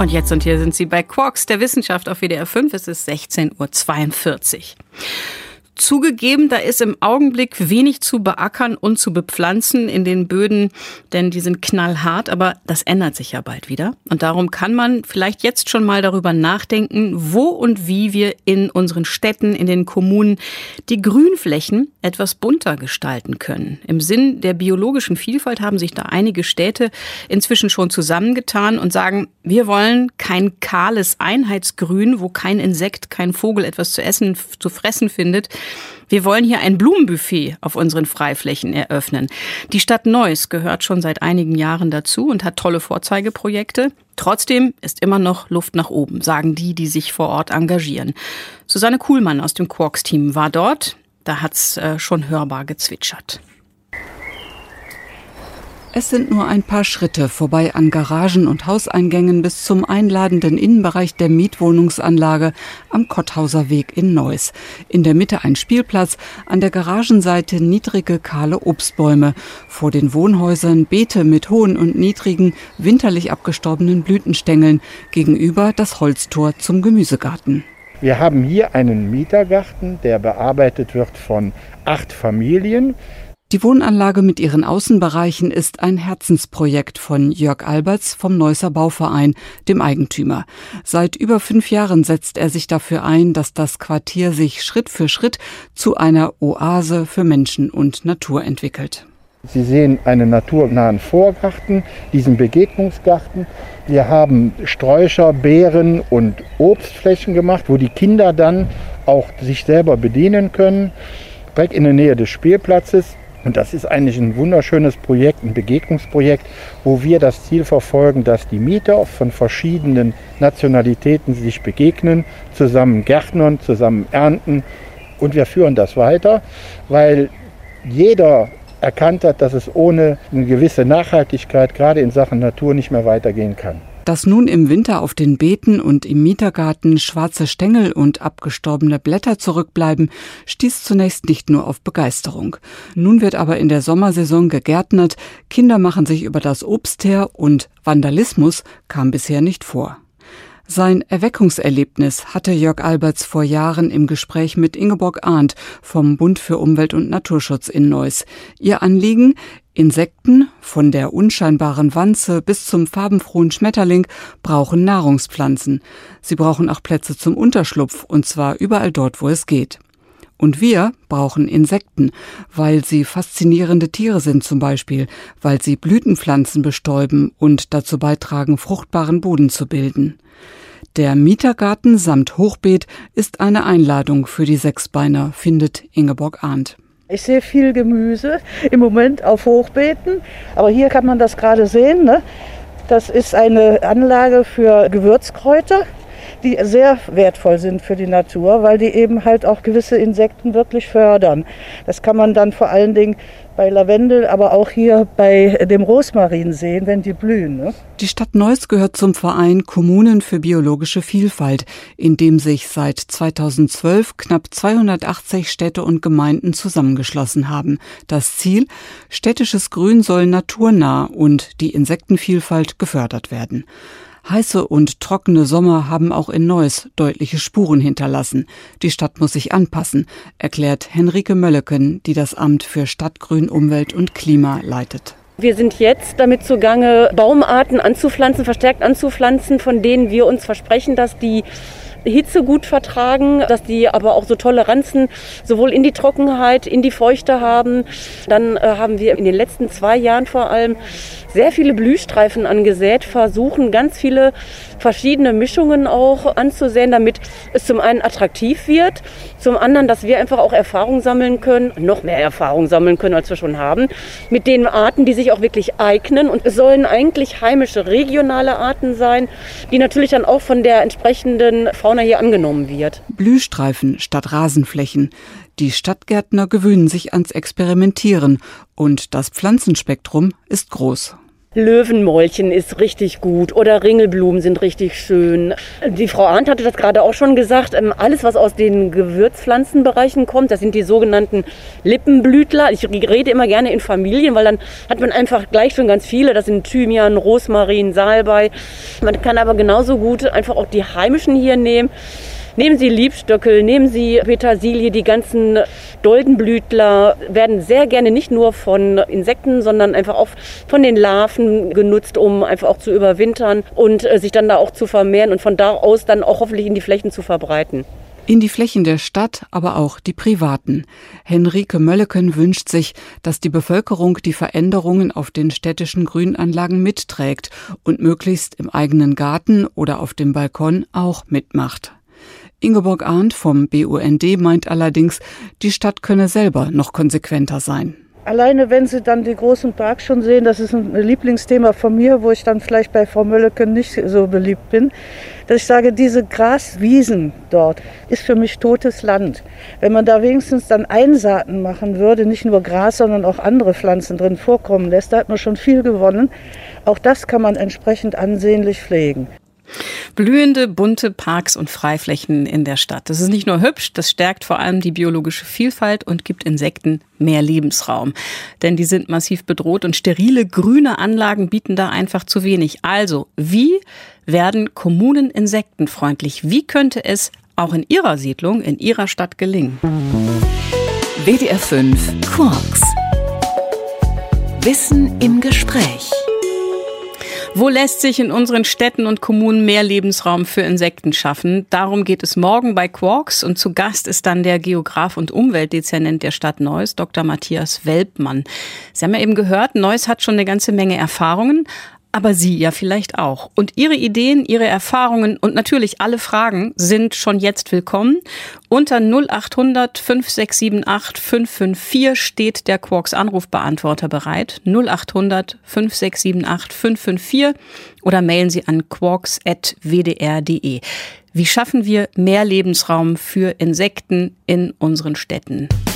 Und jetzt und hier sind Sie bei Quarks der Wissenschaft auf WDR 5. Es ist 16:42 Uhr. Zugegeben, da ist im Augenblick wenig zu beackern und zu bepflanzen in den Böden, denn die sind knallhart, aber das ändert sich ja bald wieder. Und darum kann man vielleicht jetzt schon mal darüber nachdenken, wo und wie wir in unseren Städten, in den Kommunen die Grünflächen etwas bunter gestalten können. Im Sinn der biologischen Vielfalt haben sich da einige Städte inzwischen schon zusammengetan und sagen, wir wollen kein kahles Einheitsgrün, wo kein Insekt, kein Vogel etwas zu essen, zu fressen findet. Wir wollen hier ein Blumenbuffet auf unseren Freiflächen eröffnen. Die Stadt Neuss gehört schon seit einigen Jahren dazu und hat tolle Vorzeigeprojekte. Trotzdem ist immer noch Luft nach oben, sagen die sich vor Ort engagieren. Susanne Kuhlmann aus dem Quarks-Team war dort. Da hat's schon hörbar gezwitschert. Es sind nur ein paar Schritte vorbei an Garagen und Hauseingängen bis zum einladenden Innenbereich der Mietwohnungsanlage am Kotthauser Weg in Neuss. In der Mitte ein Spielplatz, an der Garagenseite niedrige, kahle Obstbäume. Vor den Wohnhäusern Beete mit hohen und niedrigen, winterlich abgestorbenen Blütenstängeln. Gegenüber das Holztor zum Gemüsegarten. Wir haben hier einen Mietergarten, der bearbeitet wird von 8 Familien. Die Wohnanlage mit ihren Außenbereichen ist ein Herzensprojekt von Jörg Alberts vom Neusser Bauverein, dem Eigentümer. Seit über 5 Jahren setzt er sich dafür ein, dass das Quartier sich Schritt für Schritt zu einer Oase für Menschen und Natur entwickelt. Sie sehen einen naturnahen Vorgarten, diesen Begegnungsgarten. Wir haben Sträucher, Beeren und Obstflächen gemacht, wo die Kinder dann auch sich selber bedienen können, direkt in der Nähe des Spielplatzes. Und das ist eigentlich ein wunderschönes Projekt, ein Begegnungsprojekt, wo wir das Ziel verfolgen, dass die Mieter von verschiedenen Nationalitäten sich begegnen, zusammen gärtnern, zusammen ernten. Und wir führen das weiter, weil jeder erkannt hat, dass es ohne eine gewisse Nachhaltigkeit, gerade in Sachen Natur, nicht mehr weitergehen kann. Dass nun im Winter auf den Beeten und im Mietergarten schwarze Stängel und abgestorbene Blätter zurückbleiben, stieß zunächst nicht nur auf Begeisterung. Nun wird aber in der Sommersaison gegärtnert, Kinder machen sich über das Obst her und Vandalismus kam bisher nicht vor. Sein Erweckungserlebnis hatte Jörg Alberts vor Jahren im Gespräch mit Ingeborg Arndt vom Bund für Umwelt und Naturschutz in Neuss. Ihr Anliegen: Insekten, von der unscheinbaren Wanze bis zum farbenfrohen Schmetterling, brauchen Nahrungspflanzen. Sie brauchen auch Plätze zum Unterschlupf, und zwar überall dort, wo es geht. Und wir brauchen Insekten, weil sie faszinierende Tiere sind zum Beispiel, weil sie Blütenpflanzen bestäuben und dazu beitragen, fruchtbaren Boden zu bilden. Der Mietergarten samt Hochbeet ist eine Einladung für die Sechsbeiner, findet Ingeborg Arndt. Ich sehe viel Gemüse im Moment auf Hochbeeten, aber hier kann man das gerade sehen, ne? Das ist eine Anlage für Gewürzkräuter, die sehr wertvoll sind für die Natur, weil die eben halt auch gewisse Insekten wirklich fördern. Das kann man dann vor allen Dingen bei Lavendel, aber auch hier bei dem Rosmarin sehen, wenn die blühen. Ne? Die Stadt Neuss gehört zum Verein Kommunen für biologische Vielfalt, in dem sich seit 2012 knapp 280 Städte und Gemeinden zusammengeschlossen haben. Das Ziel: städtisches Grün soll naturnah und die Insektenvielfalt gefördert werden. Heiße und trockene Sommer haben auch in Neuss deutliche Spuren hinterlassen. Die Stadt muss sich anpassen, erklärt Henrike Mölleken, die das Amt für Stadtgrün, Umwelt und Klima leitet. Wir sind jetzt damit zugange, Baumarten anzupflanzen, verstärkt anzupflanzen, von denen wir uns versprechen, dass die Hitze gut vertragen, dass die aber auch so Toleranzen sowohl in die Trockenheit, in die Feuchte haben. Dann haben wir in den letzten 2 Jahren vor allem sehr viele Blühstreifen angesät, versuchen ganz viele verschiedene Mischungen auch anzusäen, damit es zum einen attraktiv wird, zum anderen, dass wir einfach auch Erfahrung sammeln können, noch mehr Erfahrung sammeln können, als wir schon haben, mit den Arten, die sich auch wirklich eignen. Und es sollen eigentlich heimische, regionale Arten sein, die natürlich dann auch von der entsprechenden Fauna hier angenommen wird. Blühstreifen statt Rasenflächen. Die Stadtgärtner gewöhnen sich ans Experimentieren und das Pflanzenspektrum ist groß. Löwenmäulchen ist richtig gut oder Ringelblumen sind richtig schön. Die Frau Arndt hatte das gerade auch schon gesagt, alles was aus den Gewürzpflanzenbereichen kommt, das sind die sogenannten Lippenblütler. Ich rede immer gerne in Familien, weil dann hat man einfach gleich schon ganz viele. Das sind Thymian, Rosmarin, Salbei. Man kann aber genauso gut einfach auch die heimischen hier nehmen. Nehmen Sie Liebstöckel, nehmen Sie Petersilie, die ganzen Doldenblütler werden sehr gerne nicht nur von Insekten, sondern einfach auch von den Larven genutzt, um einfach auch zu überwintern und sich dann da auch zu vermehren und von da aus dann auch hoffentlich in die Flächen zu verbreiten. In die Flächen der Stadt, aber auch die privaten. Henrike Mölleken wünscht sich, dass die Bevölkerung die Veränderungen auf den städtischen Grünanlagen mitträgt und möglichst im eigenen Garten oder auf dem Balkon auch mitmacht. Ingeborg Arndt vom BUND meint allerdings, die Stadt könne selber noch konsequenter sein. Alleine wenn Sie dann die großen Parks schon sehen, das ist ein Lieblingsthema von mir, wo ich dann vielleicht bei Frau Mölleken nicht so beliebt bin, dass ich sage, diese Graswiesen dort ist für mich totes Land. Wenn man da wenigstens dann Einsaaten machen würde, nicht nur Gras, sondern auch andere Pflanzen drin vorkommen lässt, da hat man schon viel gewonnen. Auch das kann man entsprechend ansehnlich pflegen. Blühende, bunte Parks und Freiflächen in der Stadt. Das ist nicht nur hübsch, das stärkt vor allem die biologische Vielfalt und gibt Insekten mehr Lebensraum. Denn die sind massiv bedroht und sterile grüne Anlagen bieten da einfach zu wenig. Also, wie werden Kommunen insektenfreundlich? Wie könnte es auch in Ihrer Siedlung, in Ihrer Stadt gelingen? WDR 5 Quarks. Wissen im Gespräch. Wo lässt sich in unseren Städten und Kommunen mehr Lebensraum für Insekten schaffen? Darum geht es morgen bei Quarks und zu Gast ist dann der Geograf und Umweltdezernent der Stadt Neuss, Dr. Matthias Welpmann. Sie haben ja eben gehört, Neuss hat schon eine ganze Menge Erfahrungen, aber Sie ja vielleicht auch. Und Ihre Ideen, Ihre Erfahrungen und natürlich alle Fragen sind schon jetzt willkommen. Unter 0800 5678 554 steht der Quarks Anrufbeantworter bereit. 0800 5678 554 oder mailen Sie an quarks@wdr.de. Wie schaffen wir mehr Lebensraum für Insekten in unseren Städten?